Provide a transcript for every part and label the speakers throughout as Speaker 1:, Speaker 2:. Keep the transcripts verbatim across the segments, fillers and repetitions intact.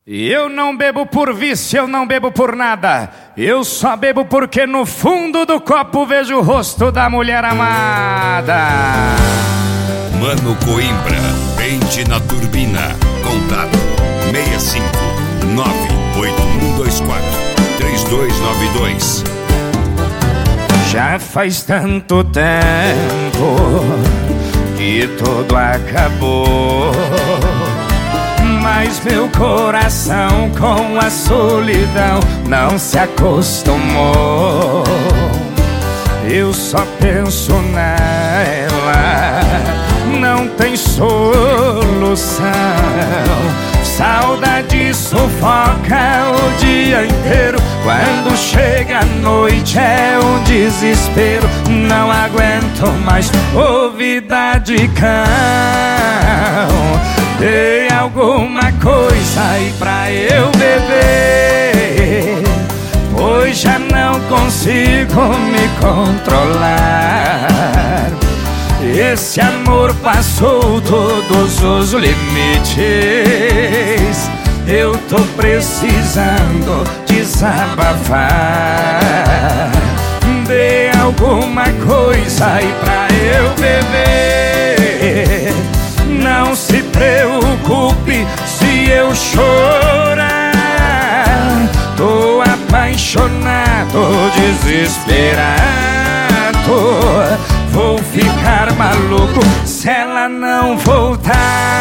Speaker 1: Eu não bebo por vício, eu não bebo por nada. Eu só bebo porque no fundo do copo vejo o rosto da mulher amada.
Speaker 2: Mano Coimbra, pente na turbina. Contato seis cinco nove oito um dois quatro três dois nove dois.
Speaker 1: Já faz tanto tempo que tudo acabou, mas meu coração com a solidão não se acostumou. Eu só penso nela, não tem solução. Saudade sufoca o dia inteiro. Quando chega a noite é um desespero. Não aguento mais ouvida de cão. Dê alguma coisa aí pra eu beber, pois já não consigo me controlar. Esse amor passou todos os limites. Eu tô precisando desabafar. Dê alguma coisa aí pra eu beber. Não se preocupe se eu chorar. Tô apaixonado, desesperado. Vou ficar maluco se ela não voltar.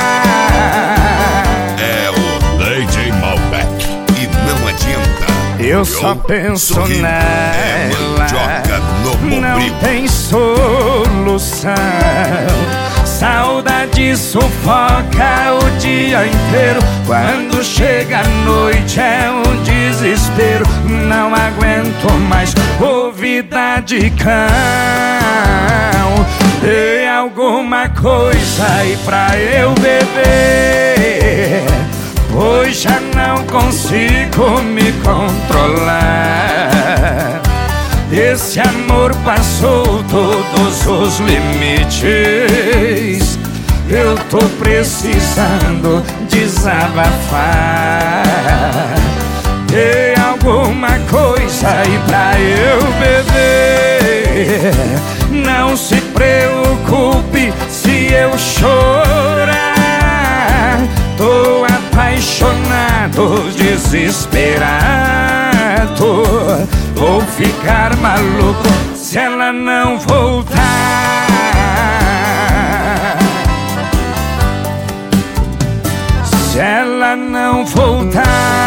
Speaker 2: É o D J Malbec e não adianta.
Speaker 1: Eu, eu só penso nela,
Speaker 2: é no
Speaker 1: não tem solução. Saudade sufoca o dia inteiro. Quando chega a noite é um desespero. Não aguento mais ouvida de cão. Dê alguma coisa aí pra eu beber, pois já não consigo me controlar. Esse amor passou todos os limites. Eu tô precisando desabafar. Dê alguma coisa aí pra eu beber. Não se preocupe se eu chorar. Tô apaixonado, desesperado. Vou ficar maluco se ela não voltar. Se ela não voltar.